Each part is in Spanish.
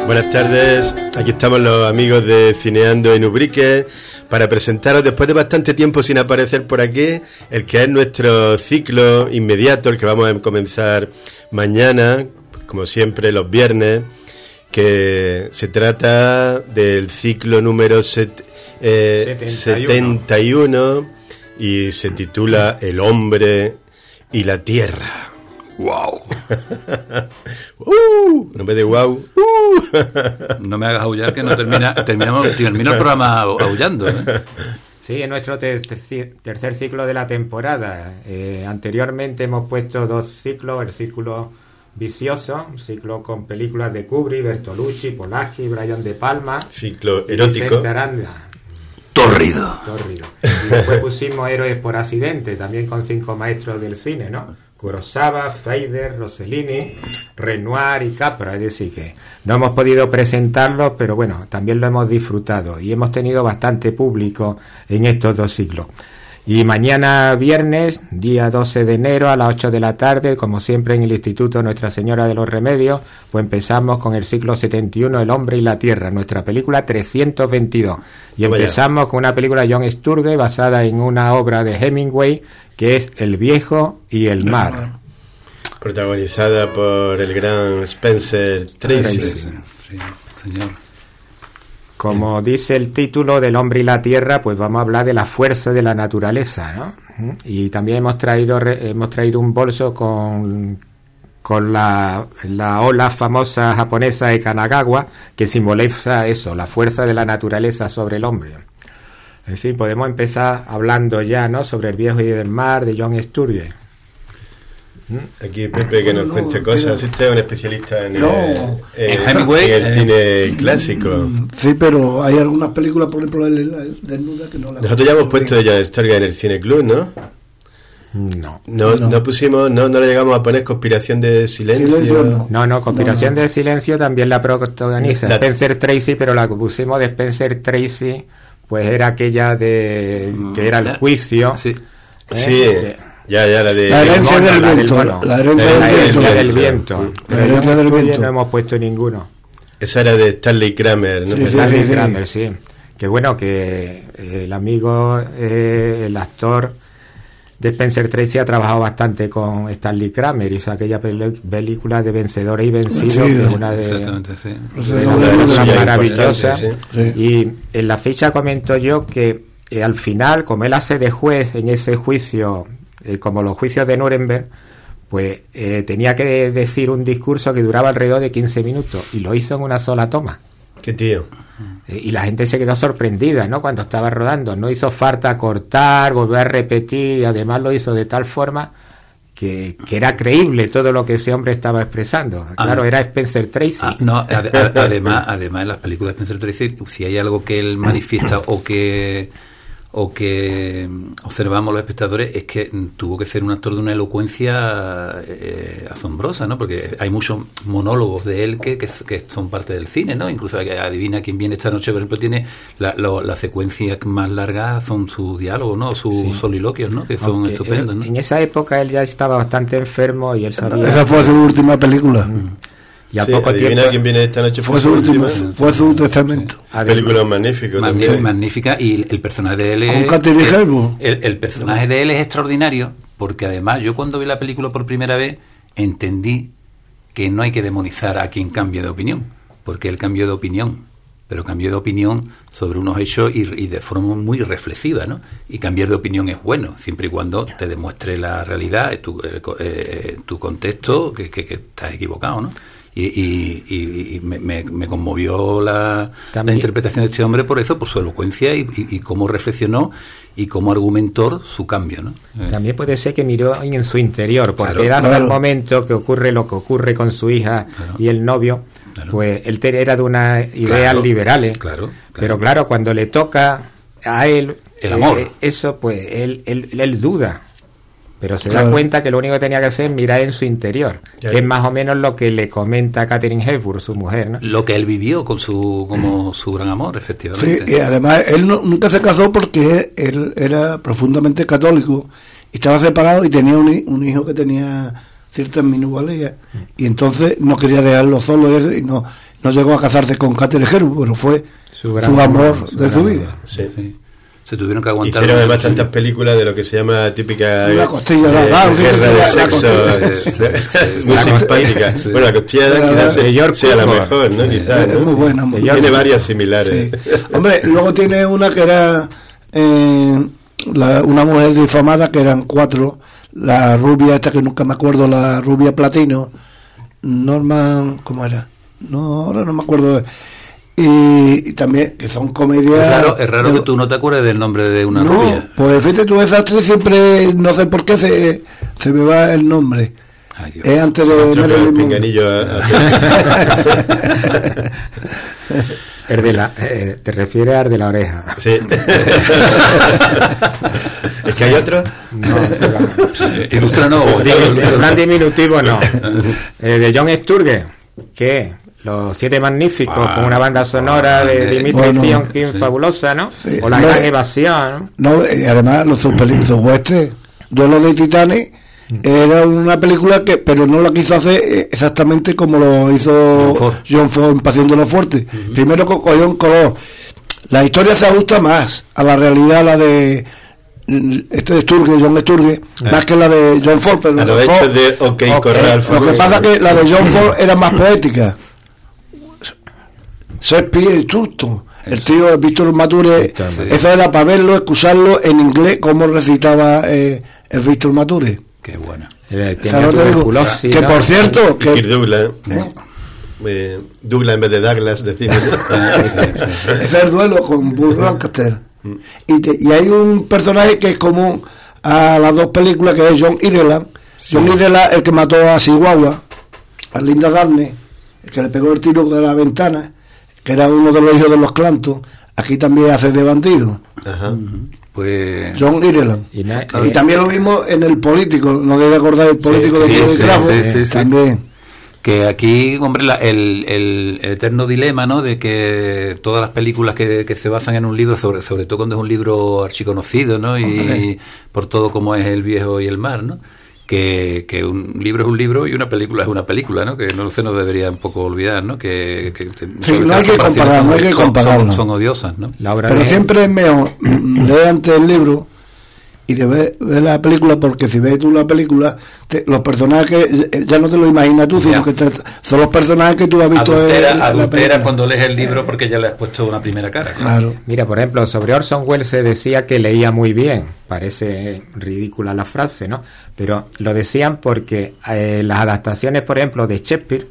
Buenas tardes, aquí estamos los amigos de Cineando en Ubrique para presentaros, después de bastante tiempo sin aparecer por aquí, el que es nuestro ciclo inmediato, el que vamos a comenzar mañana, como siempre los viernes, que se trata del ciclo número 71 y se titula El hombre y la tierra. ¡Wow! No me de wow. No me hagas aullar, que no termino el programa aullando, ¿eh? Sí, en nuestro tercer ciclo de la temporada. Anteriormente hemos puesto dos ciclos: el ciclo vicioso, un ciclo con películas de Kubrick, Bertolucci, Polanski, Brian De Palma, ciclo erótico, Tórrido. Y después pusimos Héroes por accidente, también con 5 maestros del cine, ¿no? Kurosawa, Feder, Rossellini, Renoir y Capra. Es decir, que no hemos podido presentarlos, pero bueno, también lo hemos disfrutado y hemos tenido bastante público en estos dos ciclos. Y mañana viernes, día 12 de enero a las 8 de la tarde, como siempre en el Instituto Nuestra Señora de los Remedios, pues empezamos con el ciclo 71, El hombre y la tierra, nuestra película 322. Y empezamos con una película de John Sturge basada en una obra de Hemingway, que es El viejo y el mar. Protagonizada por el gran Spencer Tracy. Sí, señor. Como dice el título del hombre y la tierra, pues vamos a hablar de la fuerza de la naturaleza, ¿no? Y también hemos traído un bolso con la ola famosa japonesa de Kanagawa, que simboliza eso, la fuerza de la naturaleza sobre el hombre. En fin, podemos empezar hablando ya, ¿no?, sobre El viejo y el mar, de John Sturge. Aquí Pepe que nos cuente cosas. Este es un especialista en Hemingway, en el cine clásico. Sí, pero hay algunas películas, por ejemplo, el Desnuda, que no la... Nosotros ya hemos puesto John Sturge en el Cine Club, ¿no? No pusimos, no le llegamos a poner Conspiración de Silencio. No, Conspiración de Silencio también la protagoniza Spencer Tracy, pero la que pusimos de Spencer Tracy pues era aquella que era el juicio. Sí. Ya, la de... La herencia del viento. La herencia del viento. La herencia del viento. No hemos puesto ninguno. Esa era de Stanley Kramer, ¿no? Stanley Kramer, sí. Que bueno, que el amigo, el actor de Spencer Tracy ha trabajado bastante con Stanley Kramer. Hizo aquella película de Vencedores y Vencidos, que es una de las maravillosas. Sí. Y en la fecha comento yo que al final, como él hace de juez en ese juicio, como los juicios de Nuremberg, pues tenía que decir un discurso que duraba alrededor de 15 minutos y lo hizo en una sola toma. ¡Qué tío! Y la gente se quedó sorprendida, ¿no?, cuando estaba rodando. No hizo falta cortar, volver a repetir, y además lo hizo de tal forma que era creíble todo lo que ese hombre estaba expresando. Claro, era Spencer Tracy. Además en las películas de Spencer Tracy, si hay algo que él manifiesta o que observamos los espectadores, es que tuvo que ser un actor de una elocuencia asombrosa, ¿no? Porque hay muchos monólogos de él que son parte del cine, ¿no? Incluso Adivina quién viene esta noche, por ejemplo, tiene la secuencia más larga son sus diálogos, ¿no? Sus soliloquios, ¿no? Que son estupendos, ¿no? En esa época él ya estaba bastante enfermo y él sabía... Esa fue su última película. Y a poco Adivina tiempo, quién viene esta noche fue su última, fue su testamento. Película magnífica también. Magnífica, y el personaje de él el personaje de él es extraordinario, porque además yo cuando vi la película por primera vez entendí que no hay que demonizar a quien cambie de opinión, porque él cambió de opinión, pero cambió de opinión sobre unos hechos y de forma muy reflexiva, ¿no? Y cambiar de opinión es bueno, siempre y cuando te demuestre la realidad, tu contexto, que estás equivocado, ¿no? Y me conmovió la interpretación de este hombre por eso, por su elocuencia y cómo reflexionó y cómo argumentó su cambio, ¿no? También puede ser que miró en su interior, porque era hasta el momento que ocurre lo que ocurre con su hija y el novio, pues él era de unas ideas liberales, pero claro, cuando le toca a él el amor, eso pues él duda. Pero se da cuenta que lo único que tenía que hacer es mirar en su interior, que es más o menos lo que le comenta a Katharine Hepburn, su mujer, ¿no? Lo que él vivió como su gran amor, efectivamente. Sí, y además él nunca se casó porque él era profundamente católico y estaba separado y tenía un hijo que tenía ciertas minusvalías y entonces no quería dejarlo solo y no llegó a casarse con Katherine Hepburn, pero fue su amor de su vida. Sí. Se tuvieron que aguantar. Hicieron además tantas películas de lo que se llama típica la costilla guerra de sexo, muy simpática. Sí. Bueno, la costilla quizás sea la mejor, ¿no? Quizás, es muy buena. Tiene varias similares. Sí. Hombre, luego tiene una que era una mujer difamada, que eran 4, la rubia esta que nunca me acuerdo, la rubia platino, Norman, ¿cómo era? No, ahora no me acuerdo. Y también que son comedias. Es raro que tú no te acuerdes del nombre de una rubia. Pues fíjate tú, esa actriz siempre, no sé por qué se me va el nombre. Ay, Dios. Es antes de el pinganillo El de la, te refieres al de la oreja. Sí. ¿Es que hay otro? No, ilústranos. Gran diminutivo no. De John Sturges, que Los Siete Magníficos, con una banda sonora de Dimitri Tiomkin fabulosa, ¿no? Sí. O La Gran Evasión, ¿no? Además, los western, Duelo de Titanes, era una película que, pero no la quiso hacer exactamente como lo hizo John Ford en Pasión de los Fuertes. Primero cogió un color. La historia se ajusta más a la realidad, la de Sturges, John Sturges, más que la de John Ford. Pero a lo hecho de Corral. Lo que pasa es que la de John Ford era más poética. Shakespeare y Turton, el tío de Víctor Mature, eso era para verlo, escucharlo en inglés, cómo recitaba el Víctor Mature. Qué bueno. Que por cierto, que Douglas, Douglas en vez de Douglas, decimos. Ese es el duelo con Burt Lancaster. Y hay un personaje que es común a las dos películas, que es John Ireland. John Ireland, el que mató a Chihuahua, a Linda Darnell, el que le pegó el tiro de la ventana, que era uno de los hijos de los Clanton. Aquí también hace de bandido. Ajá. Pues John Ireland. Y también lo vimos en El Político, no debe acordar El Político de Judy Crawford, también. Que aquí, hombre, el eterno dilema, ¿no? De que todas las películas que se basan en un libro, sobre todo cuando es un libro archiconocido, ¿no? Y por todo como es El Viejo y el Mar, ¿no? Que un libro es un libro y una película es una película, ¿no? Que no se nos debería un poco olvidar, ¿no? No hay que compararlo, son odiosas, ¿no? Pero siempre es mejor leer antes el libro y de ver la película, porque si ves tú la película, los personajes ya no te lo imaginas tú, sino que son los personajes que tú has visto adultera cuando lees el libro porque ya le has puesto una primera cara. Claro. Mira, por ejemplo, sobre Orson Welles se decía que leía muy bien. Parece ridícula la frase, ¿no? Pero lo decían porque las adaptaciones, por ejemplo, de Shakespeare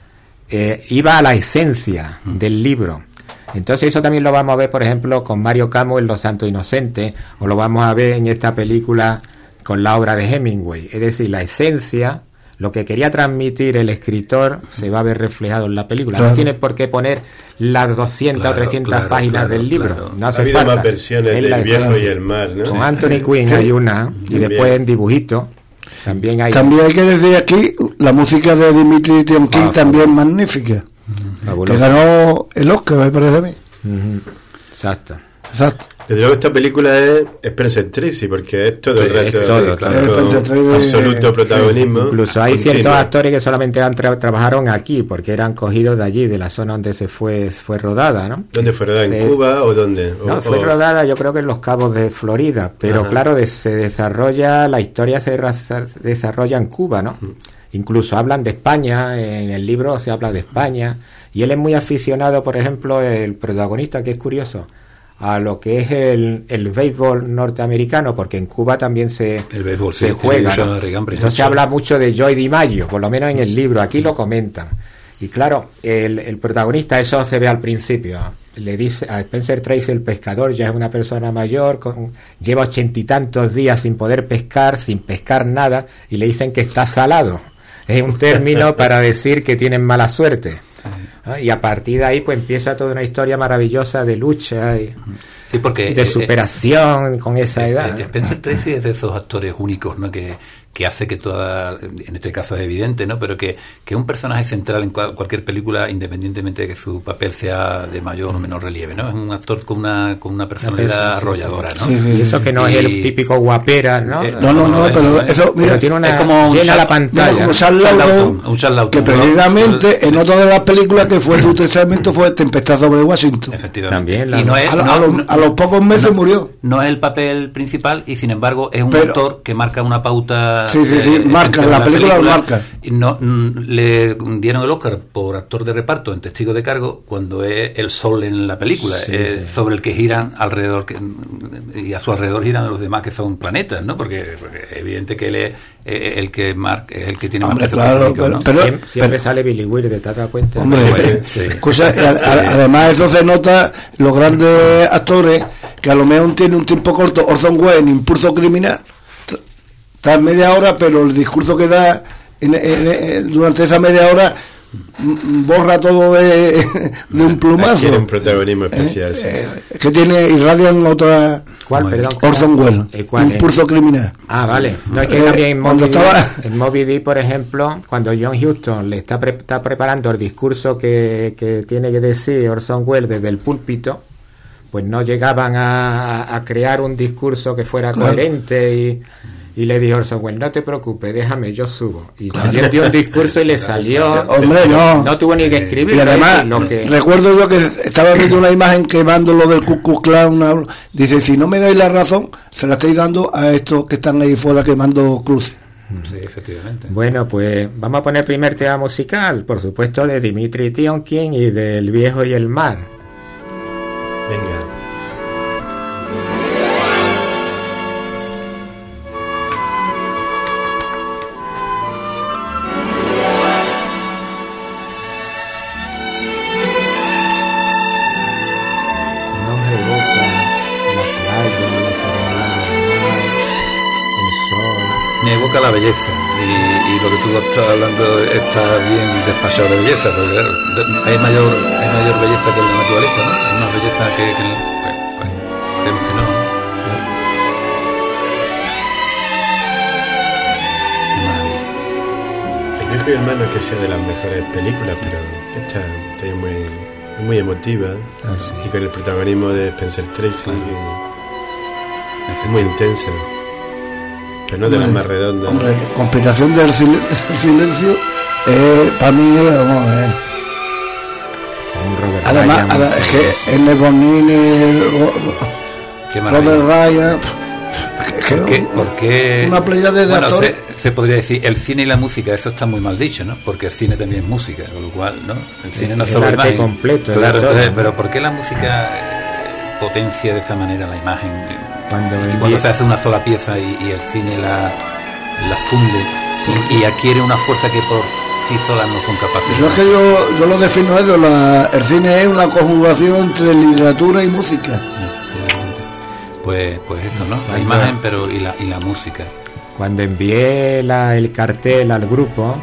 iba a la esencia del libro. Entonces eso también lo vamos a ver, por ejemplo, con Mario Camus en Los Santos Inocentes, o lo vamos a ver en esta película con la obra de Hemingway. Es decir, la esencia, lo que quería transmitir el escritor, se va a ver reflejado en la película. Claro. No tienes por qué poner las 200 o 300 páginas del libro. No hace falta. Ha habido más versiones del Viejo y el Mar, ¿no? Con Anthony Quinn hay una, y después en dibujito. También hay que decir aquí, la música de Dimitri Tiomkin también magnífica. Que ganó el Oscar, me parece a mí. Exacto. Desde luego esta película es Spencer Tracy, porque es todo el rato absoluto protagonismo. Incluso hay ciertos actores que solamente trabajaron aquí, porque eran cogidos de allí, de la zona donde se fue rodada, ¿no? ¿Dónde fue rodada? ¿En Cuba o dónde? Fue rodada yo creo que en Los Cabos de Florida, pero claro, la historia se desarrolla en Cuba, ¿no? Incluso hablan de España, en el libro se habla de España, y él es muy aficionado, por ejemplo, el protagonista, que es curioso, a lo que es el béisbol norteamericano, porque en Cuba también se juega, ¿no? Entonces habla mucho de Joey DiMaggio, por lo menos en el libro, aquí lo comentan. Y claro, el protagonista, eso se ve al principio, le dice a Spencer Tracy, el pescador, ya es una persona mayor, lleva 80 y tantos días sin poder pescar, sin pescar nada, y le dicen que está salado. Es un término para decir que tienen mala suerte. Sí. Y a partir de ahí pues empieza toda una historia maravillosa de lucha y de superación con esa edad. Spencer Tracy es de esos actores únicos, ¿no? Que que hace que toda, en este caso es evidente, ¿no? Pero que un personaje central en cualquier película, independientemente de que su papel sea de mayor o menor relieve, ¿no? Es un actor con una personalidad arrolladora, ¿no? Y eso que no es el típico guapera, ¿no? No, pero eso, mira, tiene una, es como llena la pantalla. Como Charles Lawton, que precisamente en otra de las películas que fue su testamento fue Tempestad sobre Washington. Efectivamente. También. Y no es, a los pocos meses murió. No es el papel principal y sin embargo es un actor que marca una pauta. Sí, marca, la película lo marca. No, le dieron el Oscar por actor de reparto en Testigo de Cargo cuando es el sol en la película, sobre el que giran alrededor, y a su alrededor giran los demás que son planetas, ¿no? Porque es evidente que él es el que marca, es el que tiene más peso político, ¿no? Siempre sale Billy Wilder, ¿te das cuenta? Hombre, además eso se nota los grandes actores que a lo mejor tiene un tiempo corto. Orson Welles en Impulso Criminal está en media hora, pero el discurso que da durante esa media hora borra todo de un plumazo. Tiene un protagonismo especial, que tiene irradian otra. ¿Cuál? Perdón. Orson Welles. Impulso Criminal. Ah, vale. No, es que también en Moby Dick, por ejemplo, cuando John Huston le está preparando el discurso que tiene que decir Orson Welles desde el púlpito, pues no llegaban a crear un discurso que fuera coherente y le dijo Orson Welles, no te preocupes, déjame, yo subo. Y también dio un discurso y le salió. Hombre, no tuvo ni que escribir. Y además, recuerdo yo que estaba viendo una imagen quemando lo del Ku Klux Klan. Dice, si no me dais la razón, se la estáis dando a estos que están ahí fuera quemando cruces. Sí, efectivamente. Bueno, pues vamos a poner primer tema musical, por supuesto, de Dimitri Tiomkin y del Viejo y el Mar. Venga. Me evoca la belleza y lo que tú estás hablando está bien despachado de belleza, porque hay mayor belleza que la naturaleza, ¿no? Hay una belleza que creemos que no. El Viejo y el Mar no es que sea de las mejores películas, pero esta es muy emotiva, y con el protagonismo de Spencer Tracy, que es muy intensa. Pero no de las más redondas. Hombre, Conspiración del Silencio, para mí, vamos a ver. Además, es que el Bonini, Robert Ryan. Porque una playa de actores. Se podría decir el cine y la música, eso está muy mal dicho, ¿no? Porque el cine también es música, con lo cual, ¿no? El cine no es solo imagen completo. Claro, entonces, pero ¿por qué la música potencia de esa manera la imagen? Cuando se hace una sola pieza y el cine la funde y adquiere una fuerza que por sí solas no son capaces. Yo lo defino eso, el cine es una conjugación entre literatura y música. Pues eso, ¿no? La imagen, pero y la música. Cuando envié el cartel al grupo,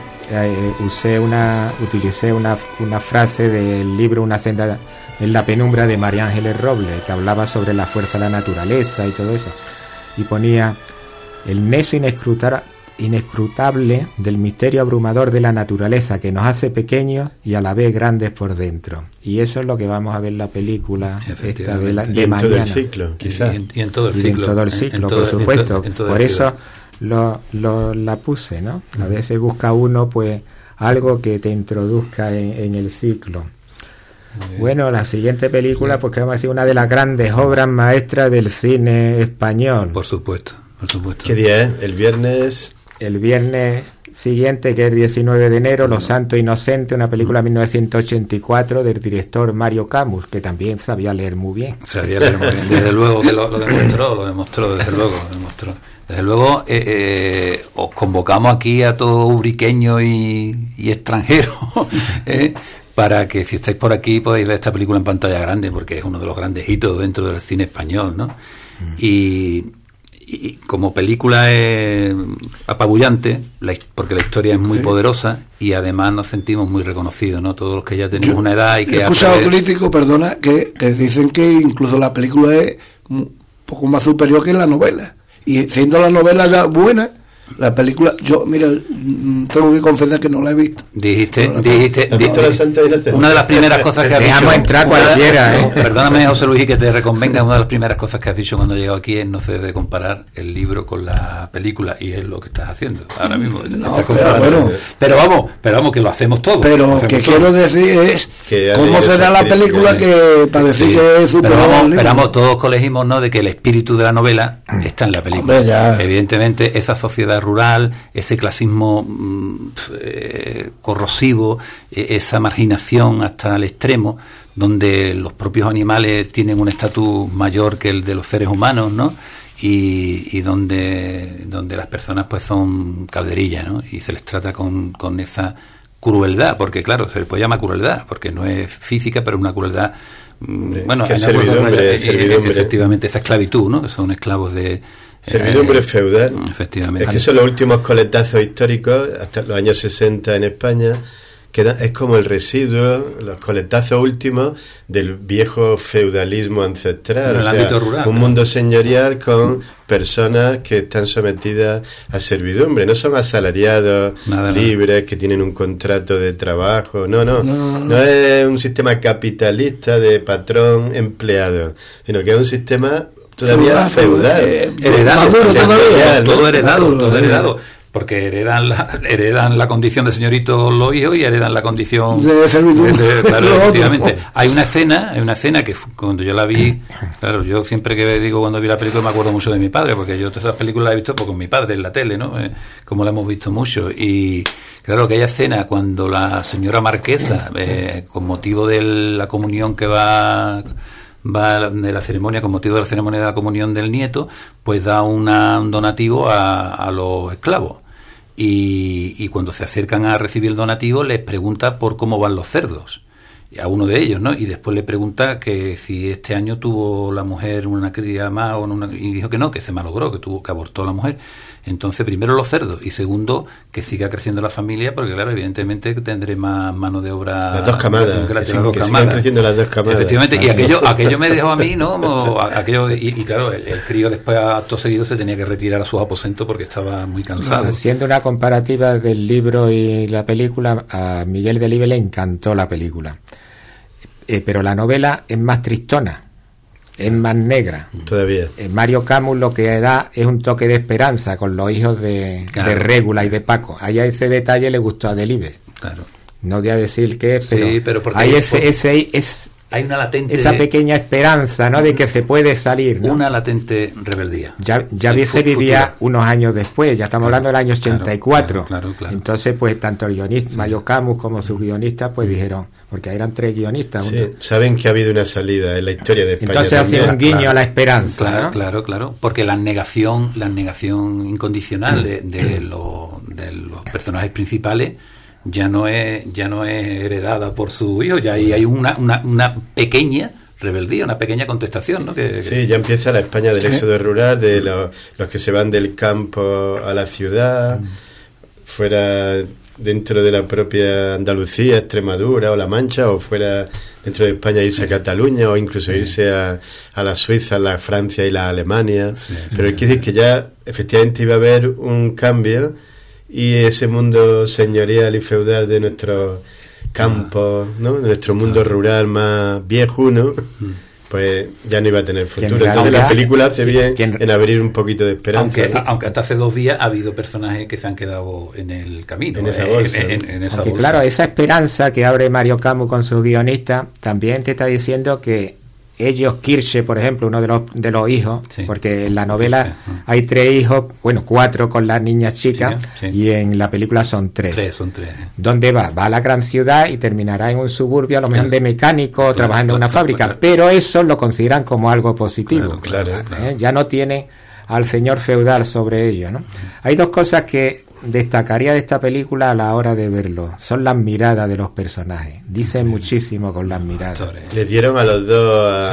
utilicé una frase del libro Una senda en la penumbra de María Ángeles Robles, que hablaba sobre la fuerza de la naturaleza y todo eso, y ponía el nexo inescrutable del misterio abrumador de la naturaleza que nos hace pequeños y a la vez grandes por dentro. Y eso es lo que vamos a ver en la película esta de mañana. Todo el ciclo, quizás. Y en todo el ciclo. En todo el ciclo, por supuesto. Por eso la puse, ¿no? A veces busca uno pues algo que te introduzca en el ciclo. Bueno, la siguiente película, pues que vamos a decir una de las grandes obras maestras del cine español. Por supuesto. ¿Qué día es? El viernes siguiente, que es el 19 de enero, Los Santos Inocentes, una película de 1984 del director Mario Camus, que también sabía leer muy bien. Desde luego que lo demostró, desde luego. Os convocamos aquí a todo ubriqueño y extranjero, para que si estáis por aquí podáis ver esta película en pantalla grande, porque es uno de los grandes hitos dentro del cine español, ¿no? Y como película es apabullante, porque la historia es muy poderosa y además nos sentimos muy reconocidos, ¿no? Todos los que ya tenemos una edad y que... He escuchado críticos, perdona, que dicen que incluso la película es un poco más superior que la novela. Y siendo la novela ya buena, La película, yo, mira, tengo que confesar que no la he visto. Dijiste una de las primeras cosas que has dicho. Dejamos entrar cualquiera, Perdóname, José Luis, y que te reconvenga. Una de las primeras cosas que has dicho cuando he llegado aquí es no se debe comparar el libro con la película, y es lo que estás haciendo ahora mismo. Pero vamos, que lo hacemos todo. Pero lo que quiero decir es cómo será la película que para decir que es súper. Pero vamos, todos colegimos, ¿no?, de que el espíritu de la novela está en la película. Hombre, evidentemente, esa sociedad rural, ese clasismo corrosivo, esa marginación hasta el extremo, donde los propios animales tienen un estatus mayor que el de los seres humanos, ¿no? Y donde las personas pues son calderillas, ¿no? Y se les trata con esa crueldad, porque claro, se les puede llamar crueldad, porque no es física, pero es una crueldad, bueno, que servidumbre. Efectivamente, esa esclavitud, ¿no? Que son esclavos de servidumbre feudal. Efectivamente. Es que son los últimos coletazos históricos, hasta los años 60 en España, es como el residuo, los coletazos últimos del viejo feudalismo ancestral. En el ámbito rural, un mundo señorial con personas que están sometidas a servidumbre. No son asalariados libres que tienen un contrato de trabajo. No es un sistema capitalista de patrón-empleado, sino que es un sistema todavía feudal, todo heredado, porque heredan la condición de señorito los hijos y heredan la condición de servidumbre. Claro, efectivamente. Hay una escena que cuando yo la vi, claro, yo siempre que digo cuando vi la película me acuerdo mucho de mi padre, porque yo todas esas películas las he visto con mi padre en la tele, ¿no? Como la hemos visto mucho. Y claro, aquella escena cuando la señora marquesa, con motivo de la comunión que va de la ceremonia, con motivo de la ceremonia de la comunión del nieto, pues da un donativo a los esclavos, y cuando se acercan a recibir el donativo les pregunta por cómo van los cerdos, a uno de ellos, ¿no? Y después le pregunta que si este año tuvo la mujer una cría más y dijo que no, que se malogró, que abortó la mujer. Entonces, primero los cerdos, y segundo, que siga creciendo la familia, porque claro, evidentemente tendré más mano de obra. Las dos camadas, que sigan creciendo las dos camadas. Efectivamente, y aquello me dejó a mí, ¿no? Y claro, el crío después, acto seguido, se tenía que retirar a sus aposentos porque estaba muy cansado. Haciendo una comparativa del libro y la película, a Miguel Delibes le encantó la película. Pero la novela es más tristona, es más negra. Todavía. Mario Camus lo que da es un toque de esperanza con los hijos de Régula y de Paco. Ahí a ese detalle le gustó a Delibes. Claro. No voy a decir qué, pero, sí, pero hay hay una latente, esa pequeña esperanza, ¿no?, de que se puede salir, ¿no? Una latente rebeldía. Ya se vivía unos años después, ya estamos hablando del año 84. Claro. Entonces, pues tanto el guionista Mario Camus como sus guionistas pues dijeron, porque eran 3 guionistas. Sí, saben que ha habido una salida en la historia de España. Entonces hacía un guiño a la esperanza. Claro, porque la negación incondicional de los personajes principales ya no es heredada por su hijo, ya hay una pequeña rebeldía, una pequeña contestación, ¿no? Sí, ya empieza la España del éxodo rural, de los que se van del campo a la ciudad, fuera dentro de la propia Andalucía, Extremadura o La Mancha, o fuera dentro de España irse a Cataluña, o incluso irse a la Suiza, la Francia y la Alemania. Pero hay que decir que ya efectivamente iba a haber un cambio, y ese mundo señorial y feudal de nuestros campos, ¿no?, de nuestro mundo rural más viejuno, pues ya no iba a tener futuro. Entonces la película hace bien en abrir un poquito de esperanza. Aunque hasta hace 2 días ha habido personajes que se han quedado en el camino, en esa bolsa. En esa bolsa. Claro, esa esperanza que abre Mario Camus con sus guionistas también te está diciendo que ellos, Kirche, por ejemplo, uno de los hijos, porque en la novela hay 3 hijos, 4 con las niñas chicas, y en la película son 3. Son 3. ¿Dónde va? Va a la gran ciudad y terminará en un suburbio, a lo mejor de mecánico, trabajando en una fábrica, pero eso lo consideran como algo positivo. Claro. Ya no tiene al señor feudal sobre ellos, ¿no? Hay 2 cosas que destacaría de esta película a la hora de verlo. Son las miradas de los personajes. Dicen muchísimo con las miradas. Le dieron a los dos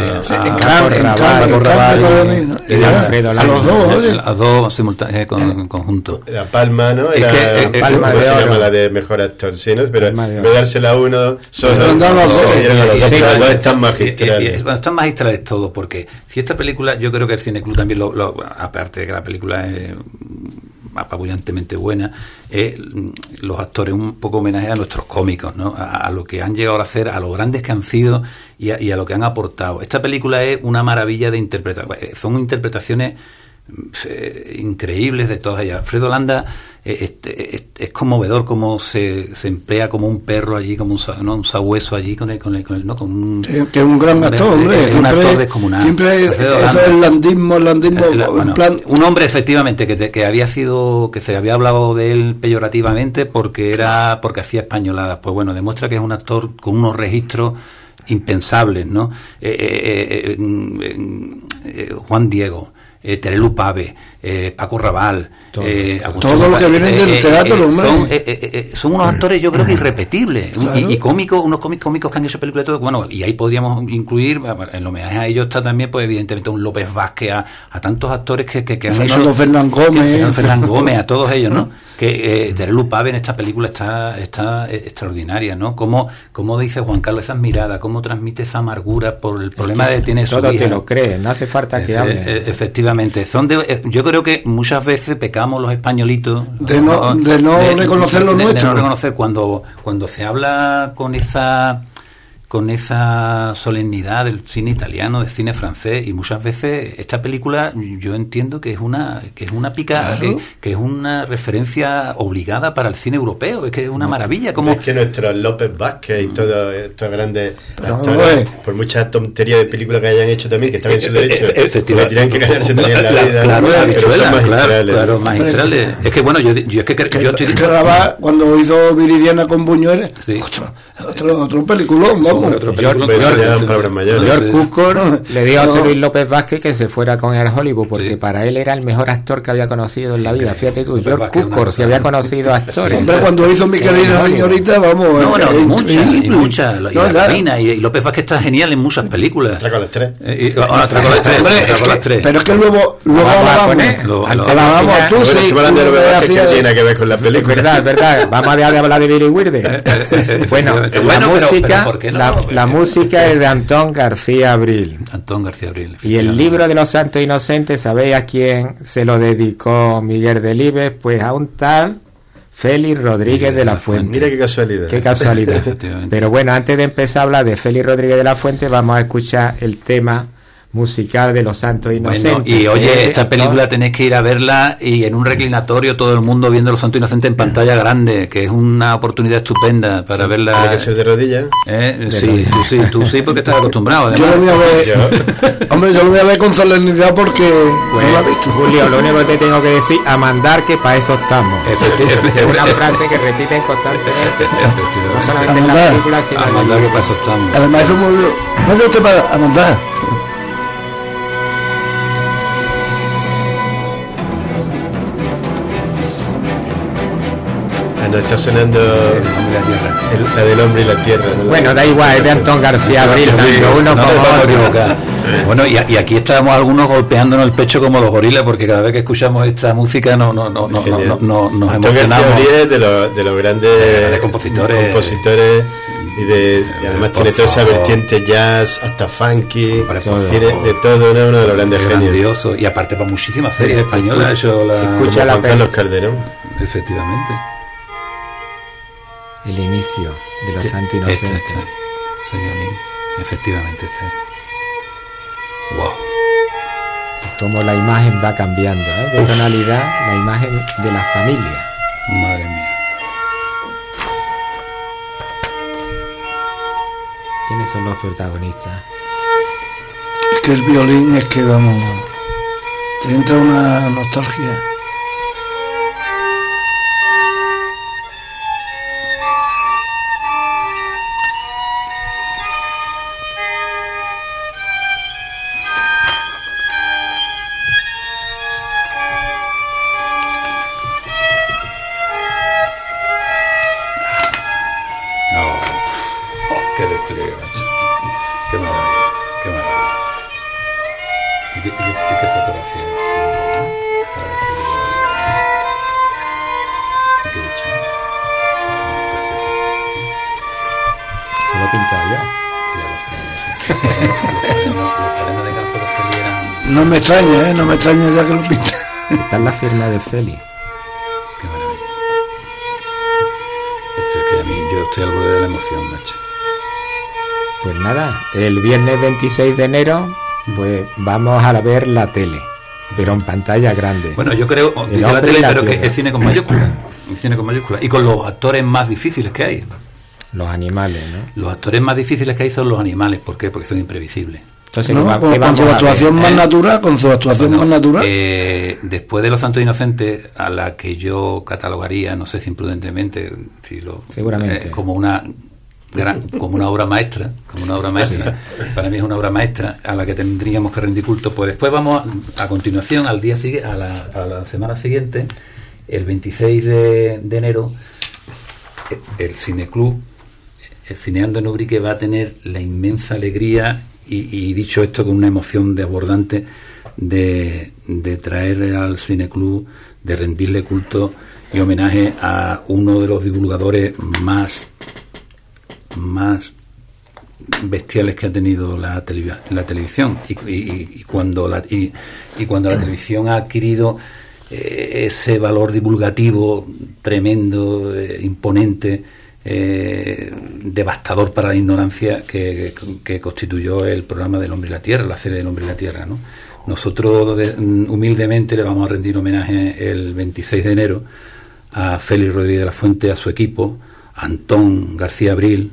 a dos simultáneos en conjunto. La Palma, ¿no? Palma de Oro. Se llama la de mejor actor, ¿sí, no? Pero en vez de dársela a uno solo, le dieron a los dos. Están magistrales. Están magistrales todos, porque si esta película, yo creo que el Cineclub también aparte de que la película es apabullantemente buena, los actores un poco homenaje a nuestros cómicos, ¿no? A lo que han llegado a hacer, a lo grandes que han sido y a lo que han aportado. Esta película es una maravilla de interpretar, son interpretaciones increíbles de todas ellas. Alfredo Landa es conmovedor como se emplea como un perro allí, como un sabueso allí con el no, con un, que es un gran actor, hombre, es un actor descomunal. Siempre eso es el landismo en plan, un hombre efectivamente que había sido, que se había hablado de él peyorativamente porque hacía españoladas. Pues bueno, demuestra que es un actor con unos registros impensables, ¿no? Juan Diego, Terelu Pave, Paco Raval, todo lo que viene del teatro, son unos actores, yo creo que irrepetibles, claro. y cómicos, unos cómicos que han hecho películas de todo. Bueno, y ahí podríamos incluir, en homenaje a ellos está también, pues evidentemente un López Vázquez, a tantos actores que han hecho, Fernán Gómez, a todos ellos, ¿no? Que Terelu Pave en esta película está extraordinaria, ¿no? Como dice Juan Carlos, esas miradas, cómo transmite esa amargura por el problema que tiene su hija. Todo te lo crees, no hace falta que hable. Efectivamente, yo creo que muchas veces pecamos los españolitos de no reconocer lo nuestro. De no reconocer cuando se habla con esa solemnidad del cine italiano, del cine francés, y muchas veces esta película yo entiendo que es una pica, claro. que es una referencia obligada para el cine europeo, es que es una maravilla. Como es que nuestros López Vázquez y todos estos grandes actores, por mucha tontería de películas que hayan hecho también, que están en su derecho, efectivamente, tienen que ganarse también la vida, claro, magistrales. Es que bueno, yo estoy cuando hizo Viridiana con Buñuel, sí. otro peliculón, vamos. George Cukor le dio a José Luis López Vázquez que se fuera con el Hollywood, porque para él era el mejor actor que había conocido en la vida. Fíjate tú, George Cukor, si había conocido actores. Hombre, cuando hizo Mi querida señorita, vamos. Muchas. Y López Vázquez está genial en muchas películas. Atraco a las 3. Atraco a las 3. Pero es que luego alabamos a tú, sí. Que tiene que ver con la película. Es verdad. Vamos a hablar de Billy Wilder. Bueno, la música. La música es de Antón García Abril. Y el libro de los Santos Inocentes, ¿sabéis a quién se lo dedicó Miguel Delibes? Pues a un tal Félix Rodríguez de la Fuente. Mira qué casualidad. Qué casualidad. Pero bueno, antes de empezar a hablar de Félix Rodríguez de la Fuente, vamos a escuchar el tema musical de los Santos Inocentes. Bueno, y oye, esta película tenéis que ir a verla y en un reclinatorio todo el mundo viendo los Santos Inocentes en pantalla grande, que es una oportunidad estupenda para verla. Tiene que ser de rodillas. Tú sí, porque estás acostumbrado. Además. Yo lo voy a ver. Hombre, yo lo voy a ver con solemnidad porque no la he visto. Julio, lo único que te tengo que decir, a mandar que para eso estamos. Es una frase que repiten constantemente. No solamente en la película, sino a mandar que para eso estamos. Además, eso no te para a mandar. No está sonando la del hombre y la tierra. Bueno, da igual, es de Antón García Abril, tanto uno como otro. Bueno, y aquí estamos algunos golpeándonos el pecho como los gorilas, porque cada vez que escuchamos esta música nos emocionamos. Antón García Abril es de los grandes compositores y además tiene toda esa vertiente jazz, hasta funky, tiene de todo, uno de los grandes genios. Y aparte para muchísimas series españolas, escucha la Carlos Calderón. Efectivamente. El inicio de los Santos Inocentes. Efectivamente. Wow. Como la imagen va cambiando, de tonalidad, la imagen de la familia. Madre mía. ¿Quiénes son los protagonistas? Es que el violín es que vamos, te entra una nostalgia. No me extraña ya que lo pinta. Está en la firma de Félix. mí yo estoy al borde de la emoción, macho. Pues nada, el viernes 26 de enero pues vamos a ver la tele, pero en pantalla grande. Bueno, yo creo que la tele, pero que es cine con mayúsculas y con los actores más difíciles que hay. Los animales, ¿no? Los actores más difíciles que hay son los animales. ¿Por qué? Porque son imprevisibles. Entonces, con su actuación más natural, después de Los Santos Inocentes, a la que yo catalogaría, no sé si imprudentemente, seguramente, como una obra maestra, sí. Para mí es una obra maestra a la que tendríamos que rendir culto. Pues después vamos a continuación, al día siguiente, a la semana siguiente, el 26 de enero, el Cineclub, el Cineando en Ubrique, va a tener la inmensa alegría y dicho esto con una emoción desbordante de traer al Cineclub, de rendirle culto y homenaje a uno de los divulgadores más bestiales que ha tenido la televisión y cuando la televisión ha adquirido ese valor divulgativo tremendo, imponente, devastador para la ignorancia que constituyó el programa del Hombre y la Tierra, la serie del Hombre y la Tierra, ¿no? Nosotros humildemente le vamos a rendir homenaje el 26 de enero a Félix Rodríguez de la Fuente, a su equipo, a Antón García Abril,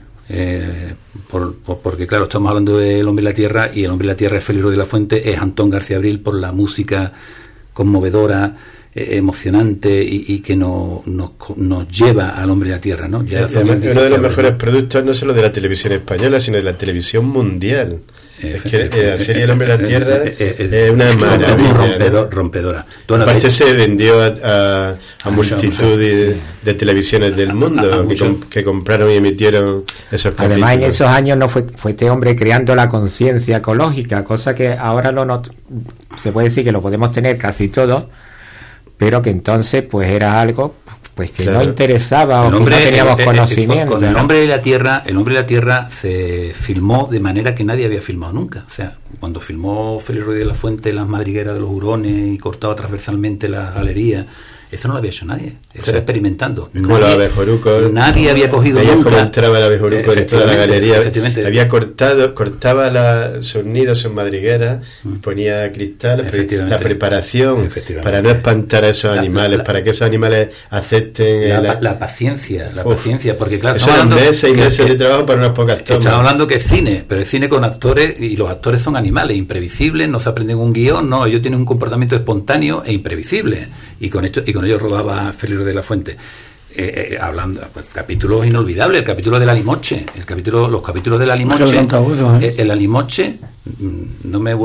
porque claro, estamos hablando del Hombre y la Tierra, y el Hombre y la Tierra es Félix Rodríguez de la Fuente, es Antón García Abril por la música conmovedora, emocionante y que nos lleva al Hombre y la Tierra, ¿no? Ya uno de los mejores productos, no solo de la televisión española, sino de la televisión mundial. Es que la serie El Hombre y la Tierra es una maravilla, rompedora. Aparte se vendió a multitud de televisiones del mundo que compraron y emitieron esos capítulos. Además, en esos años no fue este hombre creando la conciencia ecológica, cosa que ahora se puede decir que lo podemos tener casi todos, pero que entonces pues era algo pues que no interesaba o que no teníamos conocimiento. Con El Hombre y la Tierra se filmó de manera que nadie había filmado nunca. O sea, cuando filmó Félix Rodríguez de la Fuente las madrigueras de los hurones y cortaba transversalmente las galerías, eso no lo había hecho nadie. Eso era experimentando. Como los abejorucos. Nadie había cogido nunca. Como entraba el abejoruco en toda la galería. Había cortaba sus nidos, sus madrigueras, ponía cristales, la preparación para no espantar a esos animales, para que esos animales acepten la paciencia, porque claro, eso eran meses y meses de trabajo para unas pocas tomas. Estamos hablando que es cine, pero es cine con actores, y los actores son animales, imprevisibles, no se aprenden un guión, no, ellos tienen un comportamiento espontáneo e imprevisible, y con ellos rodaba Félix de la Fuente. Hablando, pues, capítulos inolvidables, el capítulo de la Limoche, los capítulos de la Limoche, el Alimoche, no me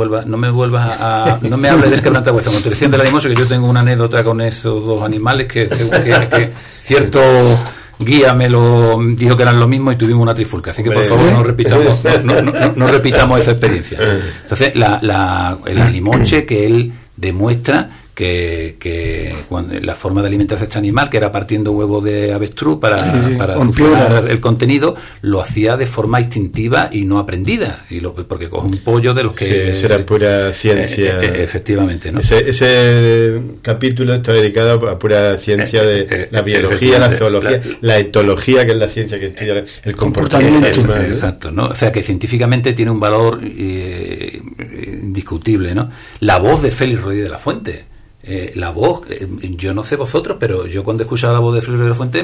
hable del quebrantahuesos, con de la Limoche, que yo tengo una anécdota con esos dos animales que cierto guía me lo dijo que eran lo mismo y tuvimos una trifulca, así que por favor no repitamos esa experiencia. Entonces el Alimoche, que él demuestra que cuando la forma de alimentarse este animal, que era partiendo huevos de avestruz para succionar el contenido, lo hacía de forma instintiva y no aprendida, porque coge un pollo de los que... Sí, eso era pura ciencia. Efectivamente, ¿no? Ese capítulo está dedicado a pura ciencia de la biología, la zoología, la etología, que es la ciencia que estudia el comportamiento humano. Exacto, ¿no? O sea, que científicamente tiene un valor indiscutible, ¿no? La voz de Félix Rodríguez de la Fuente. La voz, yo no sé vosotros, pero yo cuando escuchaba la voz de Félix de la Fuente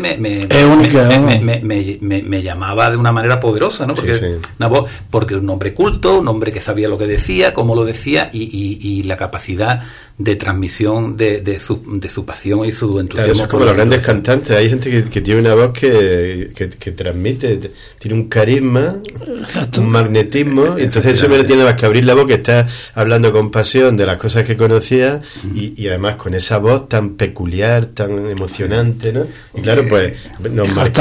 me llamaba de una manera poderosa, ¿no? Porque una voz, porque un hombre culto, un hombre que sabía lo que decía, cómo lo decía, y la capacidad de transmisión de su pasión y su entusiasmo. Claro, eso es como los grandes cantantes. Hay gente que tiene una voz que transmite, tiene un carisma, un magnetismo, y entonces eso me lo tiene más que abrir la boca, que está hablando con pasión de las cosas que conocía, y además con esa voz tan peculiar, tan emocionante, ¿no? Y claro, pues nos marcó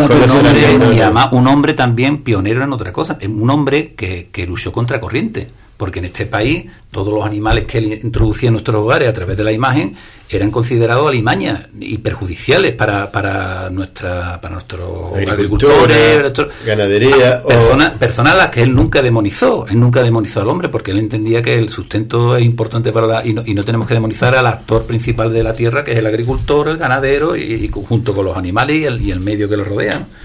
y además un hombre también pionero en otra cosa, un hombre que luchó contra corriente. porque en este país todos los animales que él introducía en nuestros hogares a través de la imagen eran considerados alimañas y perjudiciales para nuestros agricultores, ganadería, personas a las que él nunca demonizó. Él nunca demonizó al hombre, porque él entendía que el sustento es importante y no tenemos que demonizar al actor principal de la tierra, que es el agricultor, el ganadero, y junto con los animales y el medio que los rodea, ¿no?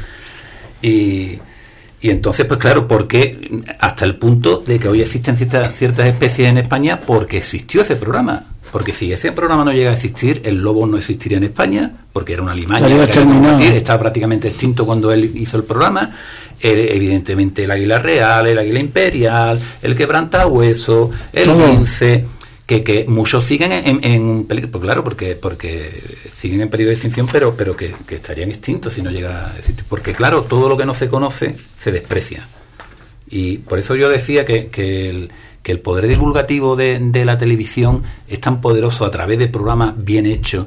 Y entonces, pues claro, porque hasta el punto de que hoy existen ciertas especies en España porque existió ese programa. Porque si ese programa no llega a existir, el lobo no existiría en España, porque era una alimaña, estaba prácticamente extinto cuando él hizo el programa. Evidentemente el águila real, el águila imperial, el quebrantahueso, el lince, que muchos siguen en peligro, pues claro, porque siguen en peligro de extinción, pero que estarían extintos si no llega a existir. Porque claro, todo lo que no se conoce se desprecia. Y por eso yo decía que el poder divulgativo de la televisión es tan poderoso a través de programas bien hechos,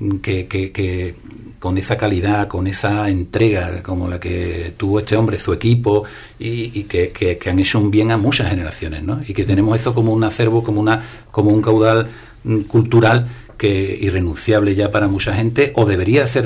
que con esa calidad, con esa entrega como la que tuvo este hombre, su equipo, y que han hecho un bien a muchas generaciones, ¿no? Y que tenemos eso como un acervo, como un caudal cultural que irrenunciable ya para mucha gente, o debería ser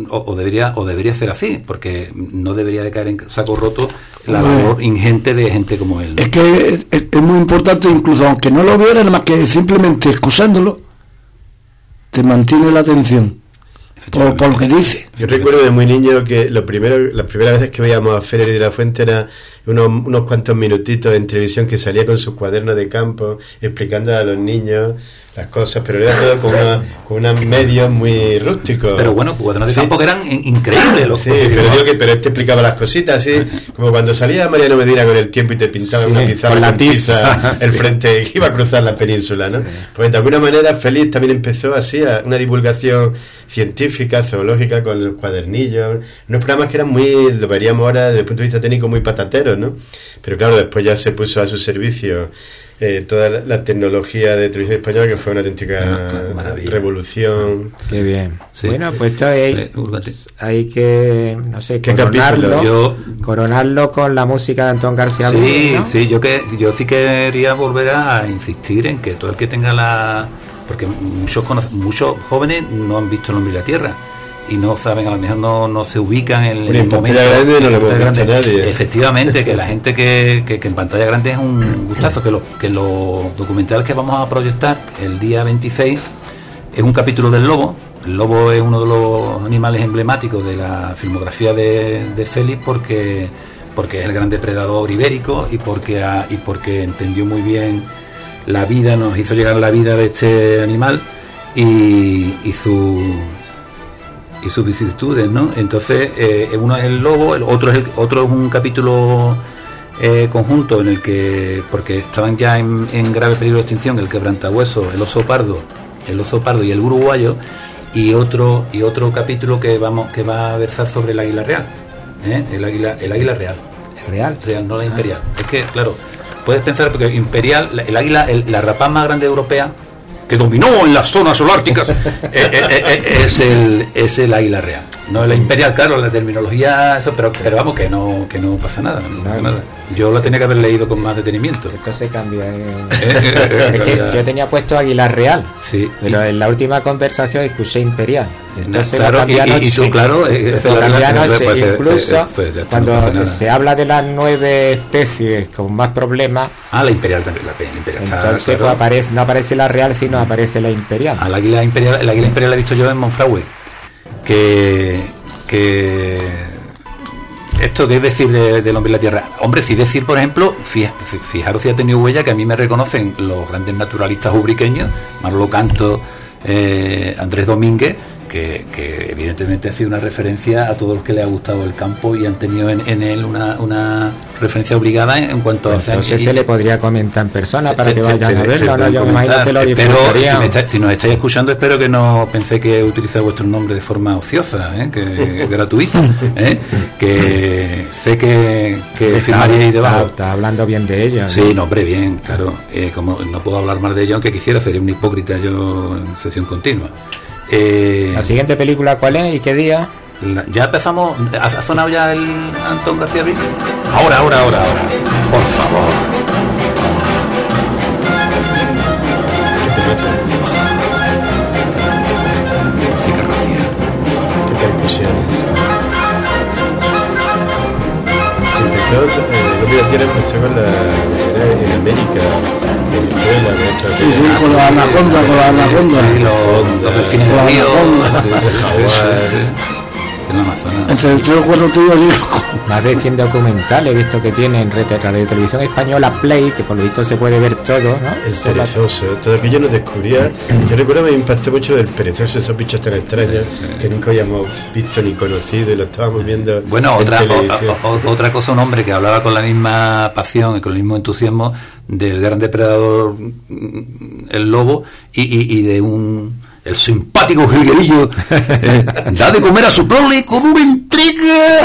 así, porque no debería de caer en saco roto la labor ingente de gente como él, ¿no? Es que es muy importante, incluso aunque no lo viera, nada más que simplemente escuchándolo te mantiene la atención por lo que dice. Yo recuerdo de muy niño que las primeras veces que veíamos a Félix de la Fuente era unos cuantos minutitos en televisión, que salía con sus cuadernos de campo explicando a los niños las cosas, pero era todo con unos medios muy rústicos. Pero bueno, cuadernos de campo que eran increíbles. Sí, pero este explicaba las cositas así, como cuando salía Mariano Medina con el tiempo y te pintaba una pizarra con tiza el frente que iba a cruzar la península, ¿no? Pues de alguna manera Félix también empezó así a una divulgación científica, zoológica, con los cuadernillos, unos programas que eran lo veríamos ahora desde el punto de vista técnico muy patateros, ¿no? Pero claro, después ya se puso a su servicio toda la tecnología de televisión española, que fue una auténtica revolución. Qué bien. Sí. Bueno, pues esto hay que, no sé, coronarlo con la música de Antón García Bruni, ¿no? Sí, yo sí quería volver a insistir en que todo el que tenga porque muchos jóvenes no han visto El hombre y la tierra y no saben, a lo mejor no se ubican en el momento grande, no lo hemos visto nadie. Efectivamente, que la gente que en pantalla grande es un gustazo, que los documentales que vamos a proyectar el día 26 es un capítulo del lobo. El lobo es uno de los animales emblemáticos de la filmografía de Félix, porque es el gran depredador ibérico y porque entendió muy bien la vida, nos hizo llegar la vida de este animal y sus vicisitudes, ¿no? Entonces, uno es el lobo, otro es un capítulo conjunto en el que, porque estaban ya en grave peligro de extinción, el quebrantahueso, el oso pardo y el uruguayo, y otro capítulo que va a versar sobre el águila real, el águila real. ¿Real? Real, no la imperial. Es que, claro, puedes pensar, porque imperial, el águila, la rapaz más grande europea, que dominó en las zonas holárticas, es el águila real, no la imperial. Claro, la terminología, eso, pero vamos, que no pasa nada, nada. Yo la tenía que haber leído con más detenimiento. Esto se cambia. Es que yo tenía puesto águila real, sí, pero en la última conversación escuché imperial. Entonces claro, y tú, claro, incluso cuando se habla de las 9 especies con más problemas, la imperial también, la imperial entonces está, pues no aparece la real, sino aparece la imperial. El águila imperial la he visto yo en Monfragüe, que esto que es decir del hombre y la tierra. Hombre, si decir, por ejemplo, fijaros si ha tenido huella, que a mí me reconocen los grandes naturalistas ubriqueños, Manolo Canto, Andrés Domínguez, que evidentemente ha sido una referencia a todos los que les ha gustado el campo y han tenido en él una referencia obligada en cuanto a... Entonces se le podría comentar en persona para que vayan a verlo, ¿no? Yo imagino que lo disfrutarían. Pero si nos estáis escuchando, espero que no penséis que he utilizado vuestro nombre de forma ociosa, que es gratuita, que sé que firmaríais debajo. Está hablando bien de ellos. Sí, no, hombre, bien, claro. Como no puedo hablar más de ellos aunque quisiera, sería un hipócrita yo en sesión continua. ¿La siguiente película cuál es y qué día? Ya empezamos. ¿Ha sonado ya el Antón García Bruni? Ahora, por favor. Música racial. Qué percusión. La tierra empezó con era en América, Venezuela, sí, con la anaconda, sí, los delfines del río, en Amazonas. Entre 3 o 4 tíos, más de 100 documentales he visto que tiene en Radio Televisión Española Play, que por lo visto se puede ver todo, ¿no? El perezoso, todo aquello nos descubría. Yo recuerdo me impactó mucho del perezoso, esos bichos tan extraños que nunca habíamos visto ni conocido y lo estábamos viendo. Bueno, otra cosa, un hombre que hablaba con la misma pasión y con el mismo entusiasmo del gran depredador, el lobo, y de el simpático jilguerillo, da de comer a su prole con una entrega.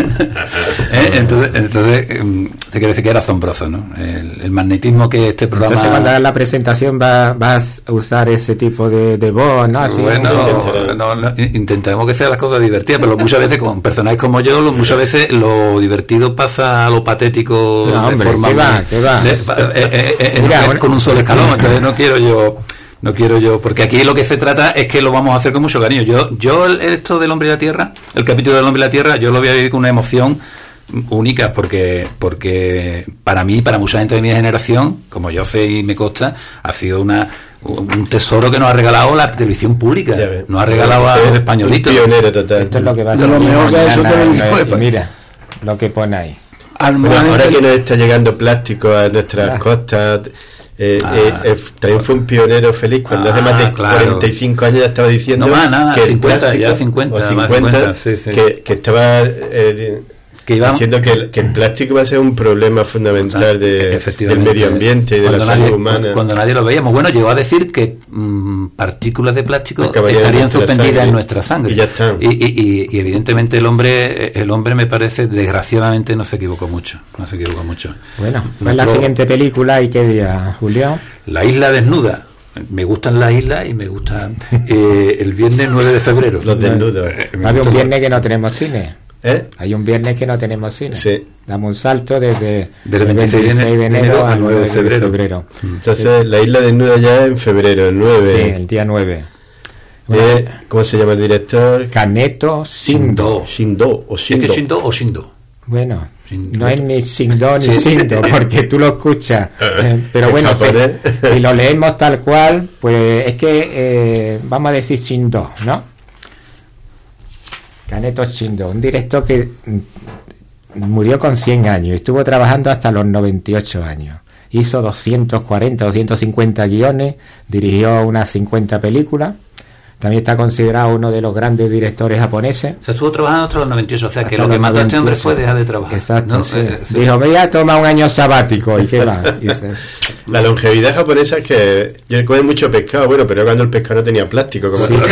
Entonces te quiero decir que era asombroso, ¿no? El magnetismo que este programa... Entonces cuando hagas la presentación vas a usar ese tipo de voz, ¿no? Así, bueno, intentaremos que sean las cosas divertidas, pero muchas veces con personajes como yo, muchas veces lo divertido pasa a lo patético. No, hombre, ¿qué va? Mira, con un solo escalón, entonces no quiero yo, porque aquí lo que se trata es que lo vamos a hacer con mucho cariño. Yo esto del Hombre y la Tierra, el capítulo del Hombre y la Tierra, yo lo voy a vivir con una emoción única, porque para mí, para mucha gente de mi generación, como yo sé y me consta, ha sido un tesoro que nos ha regalado la televisión pública, nos ha regalado a los españolitos. Pionero total. Esto es lo que va a ser. De lo mejor que ha hecho televisión. Mira lo que pone ahí. Bueno, ahora que nos está llegando plástico a nuestras costas, también fue un pionero feliz cuando hace más de 45 años ya estaba diciendo que 50, plástico, ya 50, o 50 sí. Que estaba diciendo que el plástico va a ser un problema fundamental del medio ambiente y de la salud humana. Cuando nadie lo veíamos. Bueno, llegó a decir que partículas de plástico estarían suspendidas en nuestra sangre. Y ya están. Y evidentemente el hombre me parece, desgraciadamente, no se equivocó mucho. Bueno, ¿cuál es la siguiente película y qué día, Julio? La isla desnuda. Me gustan las islas y me gustan el viernes 9 de febrero. Los desnudos. Hay un viernes que no tenemos cine. Hay un viernes que no tenemos cine. Sí. Damos un salto desde el 26 de enero al 9 de febrero. Entonces, la isla desnuda ya en febrero, el 9. Sí, el día 9. ¿Cómo se llama el director? Kaneto Shindo. Shindo. ¿Es que Shindo o Shindo? Bueno, no es ni Shindo ni Shindo, porque tú lo escuchas. Pero bueno, si lo leemos tal cual, pues es que vamos a decir Shindo, ¿no? Kaneto Shindo, un director que murió con 100 años y estuvo trabajando hasta los 98 años. Hizo 240, 250 guiones, dirigió unas 50 películas. También está considerado uno de los grandes directores japoneses. Se estuvo trabajando hasta los 98, o sea que lo que mató a este hombre fue dejar de trabajar. Exacto, ¿no? Sí. Dijo, voy a tomar un año sabático, ¿y qué va? La longevidad japonesa es que yo comí mucho pescado, bueno, pero cuando el pescado no tenía plástico, como digo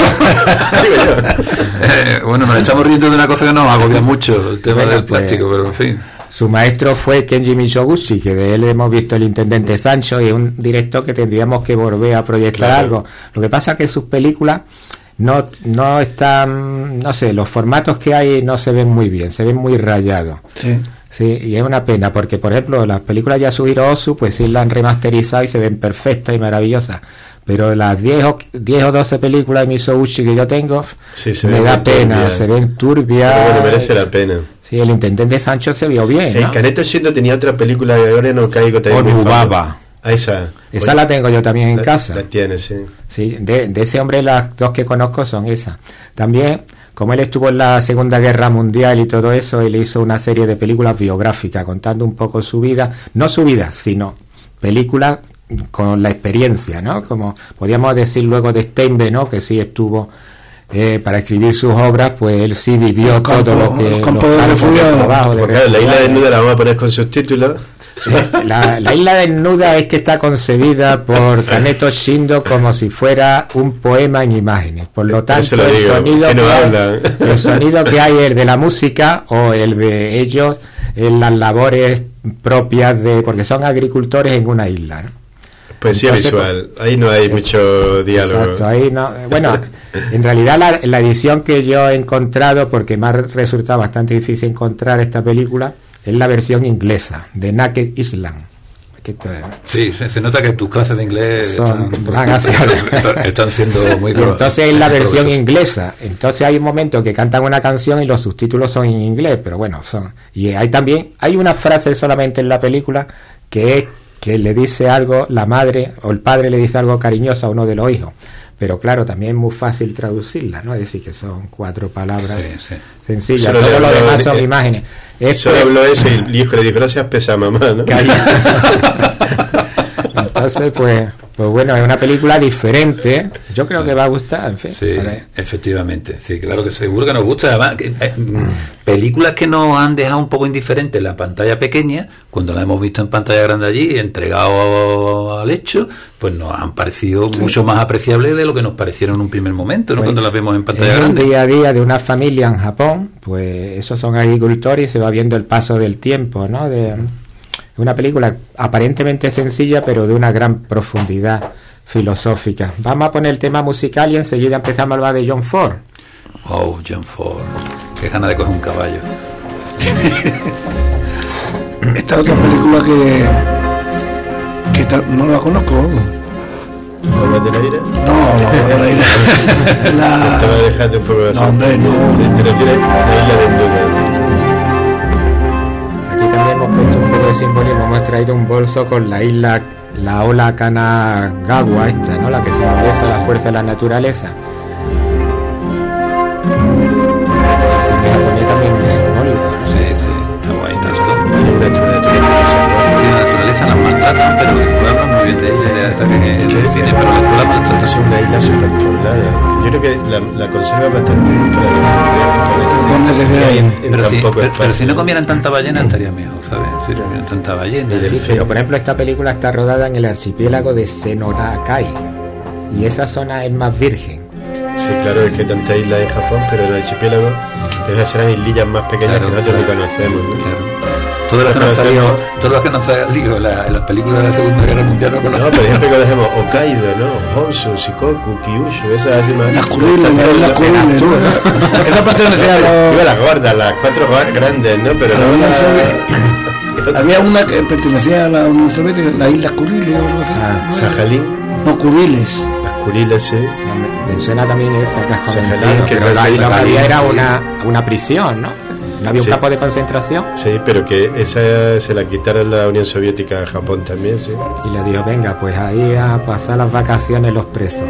yo. Bueno, nos estamos riendo de una cosa que nos agobia mucho, el tema del plástico, pero en fin. Su maestro fue Kenji Mizoguchi, que de él hemos visto El Intendente Sancho, y es un director que tendríamos que volver a proyectar algo. Lo que pasa es que sus películas no están, no sé, los formatos que hay no se ven muy bien, se ven muy rayados. Sí, y es una pena, porque por ejemplo las películas de Yasuhiro Ozu, pues sí las han remasterizado y se ven perfectas y maravillosas. Pero las 10 o 12 películas de Mizoguchi que yo tengo, me da pena, se ven turbias. Pero bueno, merece la pena. Sí, El Intendente Sancho se vio bien, ¿no? El Kaneto Shindo tenía otra película de ahora no caigo también. Onubaba. Esa la tengo yo también en casa. La tienes, sí. Sí, de ese hombre las dos que conozco son esas. También, como él estuvo en la Segunda Guerra Mundial y todo eso, él hizo una serie de películas biográficas contando un poco su vida, no su vida, sino películas con la experiencia, ¿no? Como podríamos decir luego de Steinbeck, ¿no? Que sí estuvo para escribir sus obras, pues él sí vivió todo lo que la isla desnuda la vamos a poner con subtítulos. La isla desnuda es que está concebida por Kaneto Shindo como si fuera un poema en imágenes. Por lo tanto, el sonido que hay es de la música o el de ellos en las labores propias porque son agricultores en una isla, ¿no? Poesía visual, ahí no hay mucho diálogo. Exacto, ahí no. Bueno, en realidad la edición que yo he encontrado, porque me ha resultado bastante difícil encontrar esta película, es la versión inglesa de Naked Island. Sí, se nota que tus clases de inglés están siendo muy... Entonces es la versión inglesa. Entonces hay un momento que cantan una canción y los subtítulos son en inglés, pero bueno, son... Y hay una frase solamente en la película que es que le dice algo, la madre o el padre le dice algo cariñoso a uno de los hijos. Pero claro, también es muy fácil traducirla, ¿no? Es decir, que son 4 palabras sencillas. Todo lo demás son imágenes. Solo habló eso y el hijo le dijo, no seas pesa, mamá, ¿no? Entonces, pues bueno, es una película diferente. Yo creo que va a gustar, en fin. Sí, efectivamente. Sí, claro que seguro que nos gusta. Además, películas que nos han dejado un poco indiferentes en la pantalla pequeña, cuando la hemos visto en pantalla grande allí, entregado al hecho, pues nos han parecido mucho más apreciables de lo que nos parecieron en un primer momento, ¿no? Pues, cuando las vemos en pantalla grande. El día a día de una familia en Japón, pues esos son agricultores y se va viendo el paso del tiempo, ¿no? Una película aparentemente sencilla, pero de una gran profundidad filosófica. Vamos a poner el tema musical y enseguida empezamos a hablar de John Ford. Oh, John Ford. Qué ganas de coger un caballo. Esta otra película que no la conozco. ¿La Agua del Aire? No, La Agua del Aire. Te va a dejar un poco de no, hombre, no. Te refieres a la Isla del Duque. Hemos puesto un poco de simbolismo, hemos traído un bolso con la isla, la ola Kanagawa esta, ¿no? La que simboliza la fuerza de la naturaleza. Si me japonés también muy simbólico, ¿no? Sí, está guay, la naturaleza las maltratan, pero después hablan muy bien de ella, pero la escuela maltrata. Es una isla superpoblada. Yo creo que la conserva bastante pero si no comieran tanta ballena estaría mejor, ¿sabes? Si no comieran tanta ballena. Sí, pero por ejemplo esta película está rodada en el archipiélago de Senorakai y esa zona es más virgen. Sí, claro, es que hay tantas islas en Japón, pero el archipiélago, esas serán islillas más pequeñas que nosotros ni conocemos, ¿no? Claro. Todos los que no han salido en las películas de la Segunda Guerra Mundial no conocemos. No, por ejemplo, conocemos Hokkaido, ¿no? Honshu, Shikoku, Kyushu, esas así más. Las Kuriles, las Kuriles, ¿no? Esa pertenecía a los... las gordas, las 4 grandes, ¿no? Pero no había una que pertenecía a la Unión Soviética, las Islas Kuriles o algo así. Sajalín. No, Kuriles. Las Kuriles, sí. Menciona también esa que has comentado, pero la Isla María era una prisión, ¿no? ¿No había un campo de concentración? Sí, pero que esa se la quitaron la Unión Soviética a Japón también, sí. Y le dijo, venga, pues ahí a pasar las vacaciones los presos.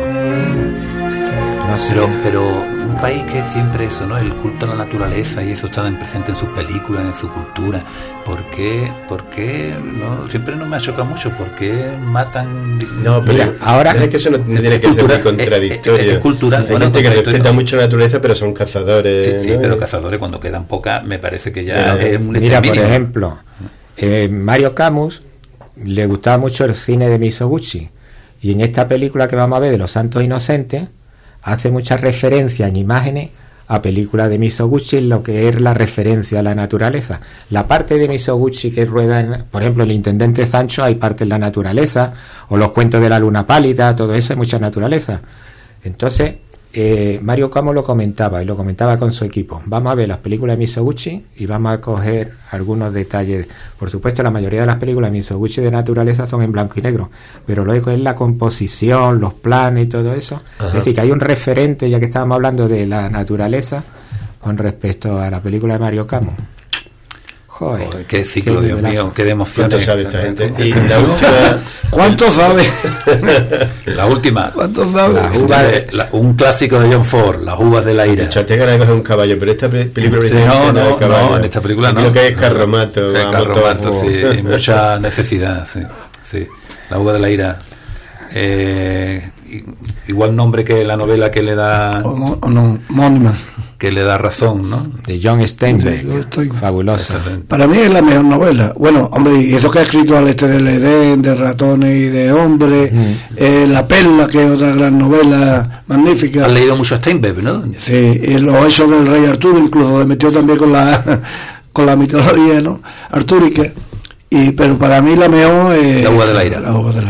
No sé. Pero un país que siempre eso, ¿no? El culto a la naturaleza y eso está presente en sus películas, en su cultura. ¿Por qué? No, siempre no me ha chocado mucho. ¿Por qué matan? No, pero mira, ahora es que eso no tiene que ser muy contradictorio. Es cultural. Hay gente que respeta mucho la naturaleza, pero son cazadores. Sí, pero cazadores cuando quedan pocas, me parece que ya es un mira, por ejemplo, Mario Camus le gustaba mucho el cine de Mizoguchi y en esta película que vamos a ver de Los Santos Inocentes hace muchas referencias en imágenes a películas de Mizoguchi en lo que es la referencia a la naturaleza. La parte de Mizoguchi que rueda, por ejemplo, El Intendente Sancho, hay parte en la naturaleza, o Los Cuentos de la Luna Pálida, todo eso, hay mucha naturaleza. Entonces, Mario Camus lo comentaba, y lo comentaba con su equipo. Vamos a ver las películas de Mizoguchi y vamos a coger algunos detalles. Por supuesto, la mayoría de las películas de Mizoguchi de naturaleza son en blanco y negro, pero luego es la composición, los planos y todo eso. Ajá. Es decir, que hay un referente, ya que estábamos hablando de la naturaleza, con respecto a la película de Mario Camus. Joder, qué ciclo, Dios mío, qué de emociones. ¿Cuánto sabe esta gente? Y la última... ¿Cuánto sabe? La última. ¿Cuánto sabe? Un clásico de John Ford, Las uvas de la ira. Mucha te ganas de coger un caballo, pero esta película no, en esta película no. Lo que es carromato. Sí, hay mucha necesidad, sí. La uva de la ira. Igual nombre que la novela que le da... Homónima. Que le da razón, ¿no? De John Steinbeck, fabulosa. Para mí es la mejor novela. Bueno, hombre, y eso que ha escrito al este del Edén, de ratones y de hombres, La Perla, que es otra gran novela magnífica. Has leído mucho a Steinbeck, ¿no? Sí, y Los Hechos del Rey Arturo, incluso le metió también con la mitología, ¿no? Artúrica. Pero para mí la mejor es La Uva de la Ira. La Uva de la Ira.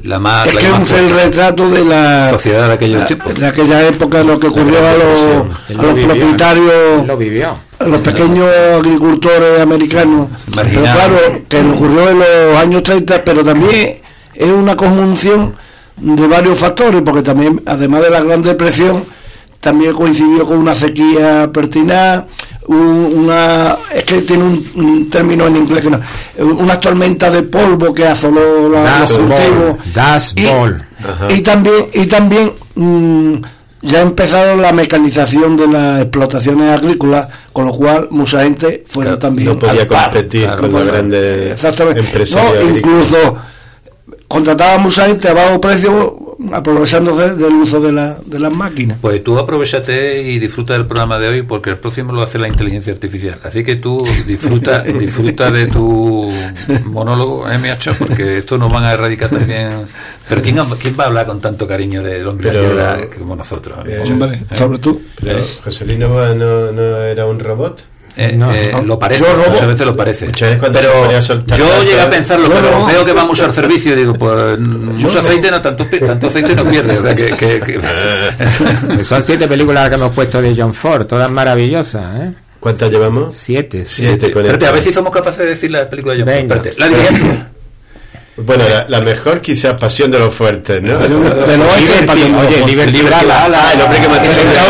es que es el retrato de la sociedad de aquellos tiempos, de aquella época, lo que ocurrió a los propietarios, a los pequeños agricultores americanos. Pero claro, que le ocurrió en los años 30, pero también es una conjunción de varios factores, porque también, además de la Gran Depresión, también coincidió con una sequía pertinaz, es que tiene un término en inglés que no, unas tormentas de polvo que asoló los cultivos, y también ya empezaron la mecanización de las explotaciones agrícolas, con lo cual mucha gente fuera también no podía competir con los grandes empresarios, incluso contrataba mucha gente a bajo precio, aprovechándose del uso de las máquinas. Pues tú aprovechate y disfruta del programa de hoy, porque el próximo lo hace la inteligencia artificial. Así que tú disfruta de tu monólogo, Miacho, porque esto nos van a erradicar también. Pero ¿quién va a hablar con tanto cariño del hombre como nosotros? Hombre, sobre tú. José Luis no era un robot. Lo parece, muchas veces lo parece. Pero yo llegué a pensarlo, pero veo que va mucho al servicio y digo, pues mucho aceite no, tanto aceite no pierde. O sea, que son 7 películas que hemos puesto de John Ford, todas maravillosas, ¿Cuántas llevamos? 7. Espérate, a ver si somos capaces de decir las películas de John Ford. Espérate, la dirigencia. Bueno, la mejor quizás Pasión de los Fuertes, ¿no? De los Oye, Liberty, el hombre que mató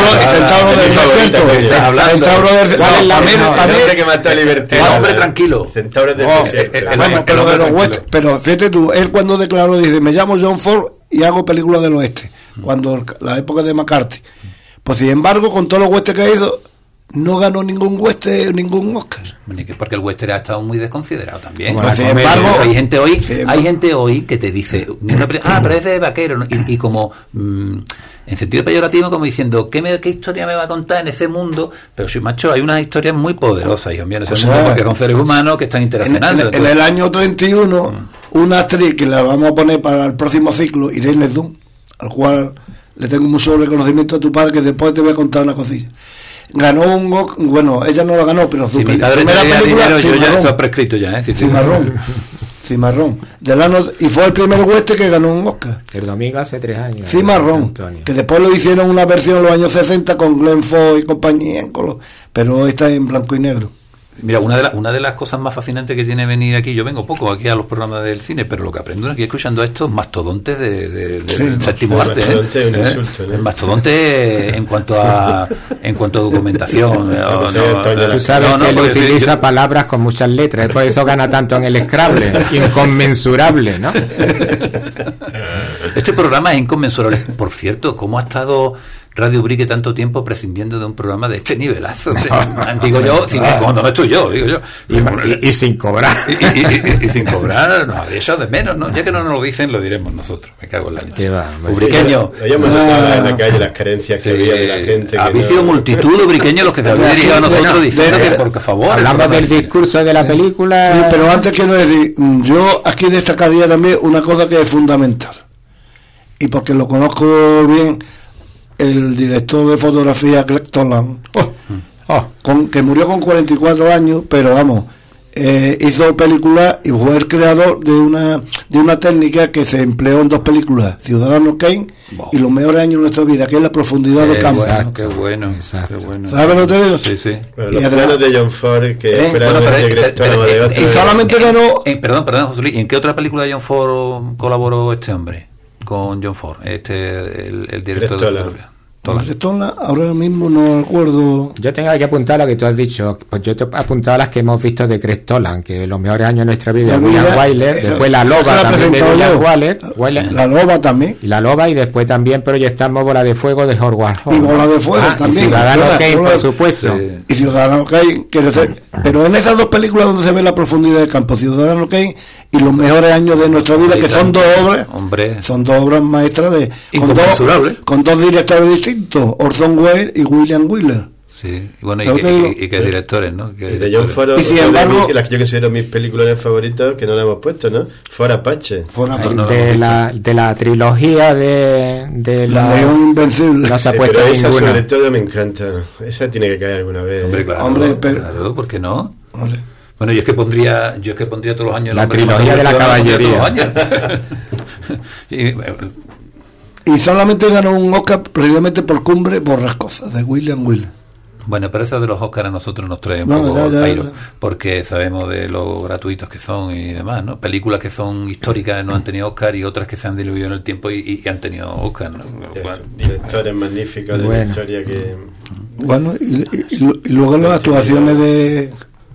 el hombre que mató a Liberty. El hombre tranquilo. Centauros del desierto. Pero fíjate tú, él cuando declaró, dice, me llamo John Ford y hago películas del oeste, cuando la época de McCarthy. Pues sin embargo, con todos los westerns que ha ido, no ganó ningún western, ningún Oscar. Porque el western ha estado muy desconsiderado también. Sin embargo, hay gente hoy que te dice, pero es de vaquero, ¿no? Y como en sentido peyorativo, como diciendo, ¿qué historia me va a contar en ese mundo? Pero sí, macho, hay unas historias muy poderosas, hijos míos, en ese mundo, porque son seres humanos que están interaccionando. En el año 31, una actriz que la vamos a poner para el próximo ciclo, Irene Dunn, al cual le tengo mucho reconocimiento a tu padre, que después te voy a contar una cosilla. Ganó bueno, ella no lo ganó, pero su primera película, yo ya está prescrito ya, Cimarrón, y fue el primer western que ganó un Oscar. El domingo hace 3 años. Cimarrón, que después lo hicieron una versión en los años 60 con Glenn Ford y compañía en color, pero esta es en blanco y negro. Mira, una de las cosas más fascinantes que tiene venir aquí, yo vengo poco aquí a los programas del cine, pero lo que aprendo aquí escuchando a estos mastodontes del séptimo arte, el mastodonte en cuanto a documentación. Tú sabes que él utiliza palabras con muchas letras, por eso gana tanto en el Scrabble, inconmensurable, ¿no? Este programa es inconmensurable. Por cierto, ¿cómo ha estado Radio Brique tanto tiempo prescindiendo de un programa de este nivelazo? Digo yo, cuando no estoy yo, digo yo. Y sin cobrar. Y sin cobrar, no, eso de menos, ¿no? Ya que no nos lo dicen, lo diremos nosotros. Me cago en la leche. Ubriqueño. Hayamos notado en la calle las carencias que había de la gente. Habéis sido multitud de ubriqueños los que se habéis dirigido a nosotros diciendo que, por favor. Hablamos del discurso de la película. Sí, pero antes quiero decir, yo aquí destacaría también una cosa que es fundamental. Y porque lo conozco bien, el director de fotografía Greg Toland, que murió con 44 años, pero vamos, hizo películas y fue el creador de una técnica que se empleó en 2 películas, Ciudadano Kane y Los mejores años de nuestra vida, que es la profundidad de campo. Qué bueno. ¿Sabes lo que te digo? Sí. Bueno, los planos de John Ford que y solamente ganó. Perdón, José Luis, ¿en qué otra película de John Ford colaboró este hombre? Con John Ford, el director de fotografía. Ahora mismo no recuerdo. Yo tengo que apuntar lo que tú has dicho. Pues yo te he apuntado las que hemos visto de Greg Toland, que Los mejores años de nuestra vida, William Wyler, después La Loba también de William Wyler, La Loba también. Y La Loba, y después también proyectamos Bola de Fuego de Howard Hawks. Y Bola de Fuego también. Y Ciudadano Kane, por supuesto. Sí. Y Ciudadano Kane, pero en esas 2 películas donde se ve la profundidad del campo, Ciudadano Kane y Los mejores años de nuestra vida, que son 2 obras, son 2 obras maestras con 2 directores distintos, Orson Welles y William Wyler. Sí, y bueno, y que directores, ¿no? Y de John Ford, y sin embargo, las que yo considero mis películas favoritas, que no la hemos puesto, ¿no? Ford Apache. De la trilogía de la León Invencible. No se ha puesto pero esa ninguna. Sobre todo me encanta. Esa tiene que caer alguna vez. Hombre, claro, ¿por qué no? Hombre. Bueno, yo es que pondría todos los años la trilogía de la caballería. Y solamente ganó un Oscar precisamente por Cumbre Borrascosa, de William Williams. Bueno, pero eso de los Oscars a nosotros nos trae un poco pairo, porque sabemos de lo gratuitos que son y demás, ¿no? Películas que son históricas no han tenido Oscar y otras que se han diluido en el tiempo y han tenido Oscar, ¿no? Directores magníficos de la historia que... Bueno, y luego las actuaciones de...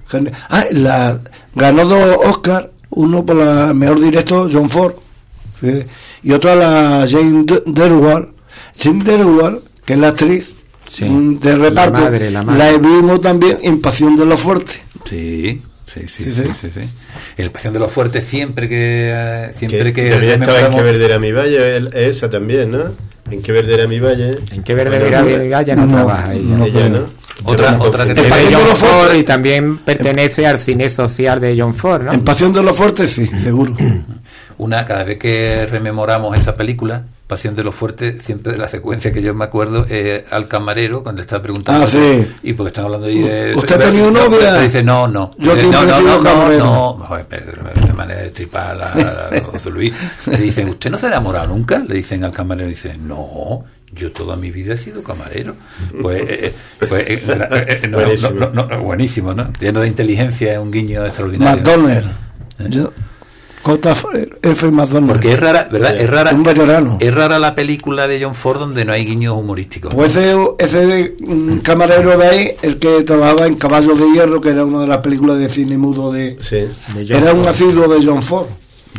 ganó 2 Oscars, uno por la mejor director, John Ford, y otro a la Jane Derwall. Jane Derwall, que es la actriz de reparto, la vimos también en Pasión de los Fuertes. Sí. El Pasión de los Fuertes siempre que debería estar en Que Verde era mi valle, esa también, ¿no? En Que Verde era mi valle. En Que Verde era mi valle no trabaja ella, ¿no? Otra que te John Ford y también pertenece al cine social de John Ford, ¿no? En Pasión de los Fuertes, sí, seguro. Cada vez que rememoramos esa película, Pasión de los Fuertes, siempre de la secuencia que yo me acuerdo, al camarero cuando le está preguntando sí. Y porque están hablando ahí de... ¿Usted ha tenido novia? Dice no. Yo siempre he sido camarero. No, de manera de tripar a José Luis. Le dicen, ¿usted no se ha enamorado nunca? Le dicen al camarero, dice, no, yo toda mi vida he sido camarero. Buenísimo, ¿no? Lleno de inteligencia, es un guiño extraordinario. McDonald's. F. McDonald. Porque es rara, ¿verdad? Es rara. Un veterano. Es rara la película de John Ford donde no hay guiños humorísticos. Pues ese camarero de ahí, el que trabajaba en Caballos de Hierro, que era una de las películas de cine mudo de era un asiduo de John Ford.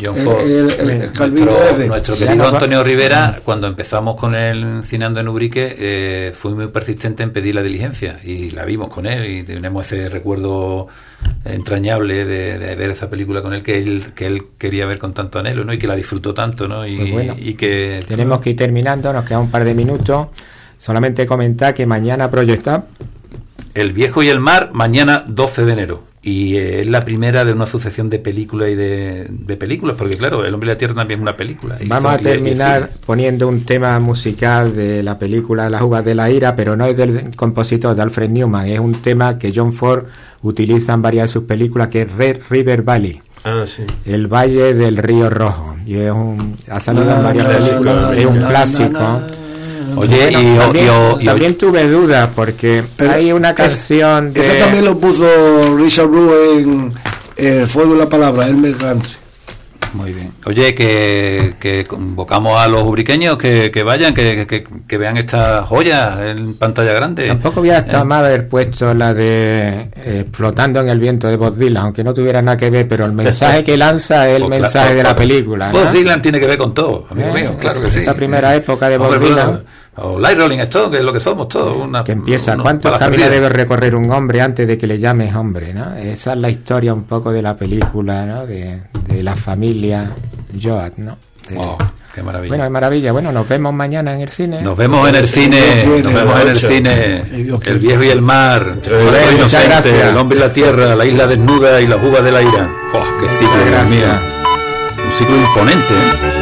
Nuestro querido Antonio Rivera, cuando empezamos con él Cineando en Ubrique, fue muy persistente en pedir la diligencia y la vimos con él y tenemos ese recuerdo entrañable de ver esa película con él que él quería ver con tanto anhelo, ¿no? Y que la disfrutó tanto, ¿no? Y que tenemos que ir terminando, nos queda un par de minutos. Solamente comentar que mañana proyecta El Viejo y el Mar, mañana 12 de enero. Y es la primera de una sucesión de películas y de películas, porque claro, El Hombre y la Tierra también es una película. Vamos a terminar poniendo un tema musical de la película Las Uvas de la Ira, pero no es del compositor, de Alfred Newman, es un tema que John Ford utiliza en varias de sus películas, que es Red River Valley. Sí. El Valle del Río Rojo. Y ha salido en varias películas, es un clásico. Oye, también tuve dudas porque hay una canción de... Ese también lo puso Richard Blue en El Fuego y la Palabra, Elmer Gantry. Muy bien. Oye, que convocamos a los ubriqueños que vayan, que vean estas joyas en pantalla grande. Tampoco hubiera estado mal haber puesto la de Flotando en el viento de Bob Dylan, aunque no tuviera nada que ver, pero el mensaje que lanza es el mensaje de la película, ¿no? Bob Dylan tiene que ver con todo, amigo mío, claro que sí. Esa primera época de Bob Dylan. O Light Rolling Stone, que es lo que somos todos. Que empieza, ¿cuántos caminos debe recorrer un hombre antes de que le llames hombre, ¿no? Esa es la historia un poco de la película, ¿no? De la familia Joad, ¿no? Wow, qué maravilla. Bueno, es maravilla. Bueno, nos vemos mañana en el cine. Nos vemos en el cine. El Viejo y el Mar. Muchas gracias. El Hombre y la Tierra, La Isla Desnuda y Las Uvas de la Ira. ¡Oh, qué ciclo, Dios mío! Un ciclo imponente, ¿eh?